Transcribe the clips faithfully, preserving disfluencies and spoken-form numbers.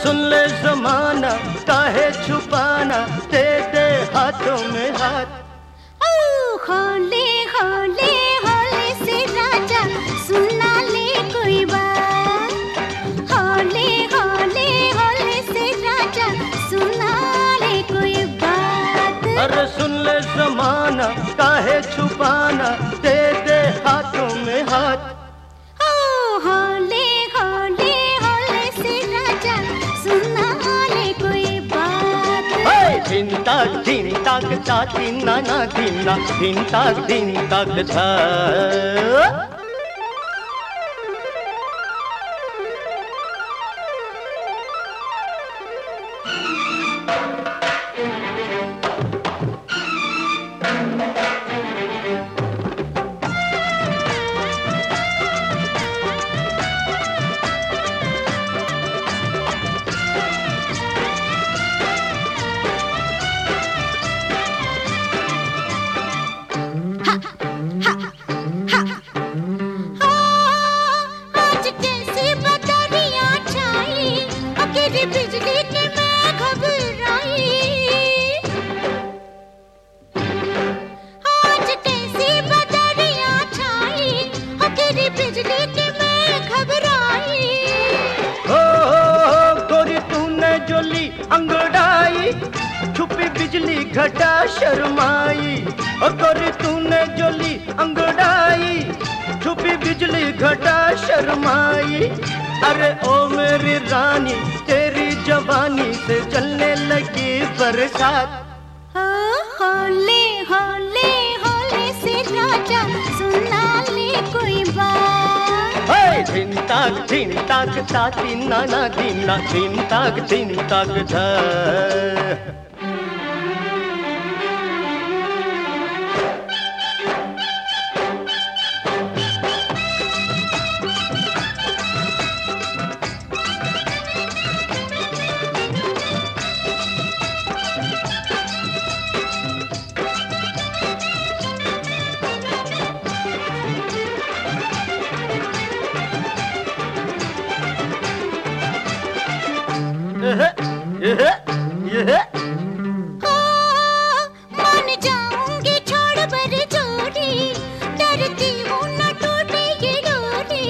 सुन ले जमाना काहे छुपाना, दे दे हाथों में हाथ। ओ होले होले होले से राजा सुना ले कोई बात, होले होले होले से राजा सुना ले कोई बात। अरे सुन ले जमाना काहे छुपाना, दे दे हाथों में हाथ। ओ होले होले होले से राजा सुना ले कोई बात। धिन ताक धिन ताक ता धिना ना धिना, धिन ताक धिन ताक धा। बिजली के मैं घबराई, आज कैसी बदरियां छाई, अकेली बिजली के मैं घबराई। ओ गोरी तूने जो ली अंगड़ाई, छुपी बिजली घटा शर्माई। ओ गोरी तूने जो ली अंगड़ाई, छुपी बिजली घटा शर्माई। अरे ओ मेरी रानी तेरी जवानी से चलने लगी बरसात। ओ होले होले होले से राजा सुना ले कोई बात। धिन ताक धिन ताक ता धिना ना धिना, धिन ताक धिन ताक धा। मान जाऊंगी छोड़ बर जोड़ी, डरती हूँ न टूटे ये डोरी।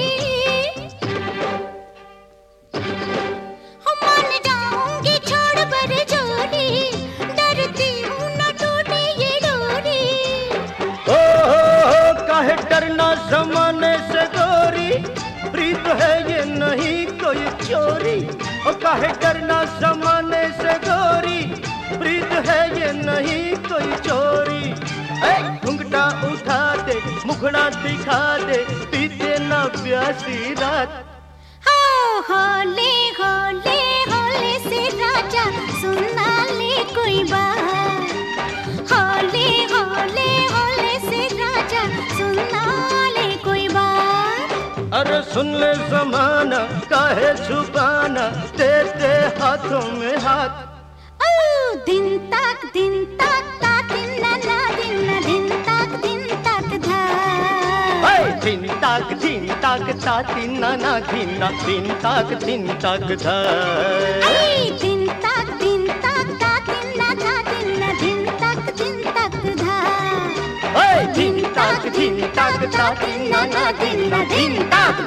मान जाऊंगी छोड़ बर जोड़ी, डरती हूँ न टूटे ये डोरी। ओ काहे डरना जमाने से गोरी, प्रीत है ये नहीं कोई चोरी। ओ काहे डरना जमाने से गोरी, प्रीत है ये नहीं कोई चोरी। घुंघटा उठा दे मुखड़ा दिखा दे, पीते ना प्यासी रात। हो होले होले होले से राजा सुना ले कोई बात, होले होले होले से राजा सुना ले कोई बात। अरे सुन ले जमाना काहे छुपाना, दे दे हाथों में हाथ। ओ दिन तक दिन तक ता दिन ना दिन ना दिन तक दिन तक धा। धिन ताक धिन ताक ता धिना ना धिना, धिन ताक धिन ताक धा। दिन तक दिन तक ता दिन ना धा दिन ना दिन तक दिन तक धा। धिन ताक धिन ताक ता धिना ना धिना, धिन ताक